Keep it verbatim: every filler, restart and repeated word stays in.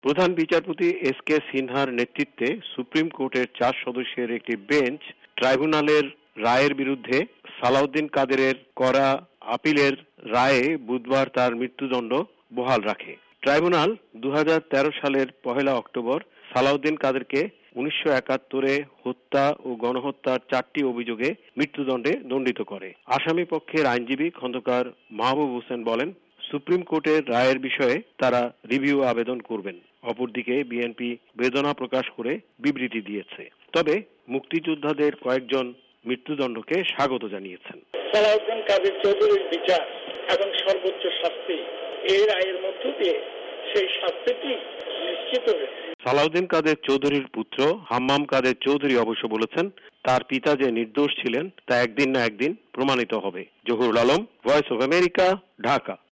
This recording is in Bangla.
প্রধান বিচারপতি এস কে সিনহার নেতৃত্বে সুপ্রিম কোর্টের চার সদস্যের একটি বেঞ্চ ট্রাইব্যুনালের রায়ের বিরুদ্ধে সালাউদ্দিন কাদেরের করা আপিলের রায়ে বুধবার তার মৃত্যুদণ্ড বহাল রাখে। ট্রাইব্যুনাল দুই হাজার তেরো সালের পহেলা অক্টোবর সালাউদ্দিন কাদেরকে উনিশশো একাত্তরে হত্যা ও গণহত্যার চারটি অভিযোগে মৃত্যুদণ্ডে দণ্ডিত করে। আসামি পক্ষের আইনজীবী খন্দকার মাহবুব হোসেন বলেন, সুপ্রিম কোর্টের রায়ের বিষয়ে তারা রিভিউ আবেদন করবেন। অপরদিকে বিএনপি বেদনা প্রকাশ করে বিবৃতি দিয়েছে। তবে মুক্তিযোদ্ধাদের কয়েকজন মৃত্যুদণ্ডকে স্বাগত জানিয়েছেন। সালাউদ্দিন কাদের চৌধুরীর বিচার এবং সর্বোচ্চ শাস্তি এই রায়ের মধ্য দিয়ে সেই শাস্তিটি নিশ্চিত হয়েছে। সালাউদ্দিন কাদের চৌধুরীর পুত্র হাম্মাম কাদের চৌধুরী অবশ্য বলেছেন, তার পিতা যে নির্দোষ ছিলেন তা একদিন না একদিন প্রমাণিত হবে। Zahurul Alam, voice of America, Dhaka.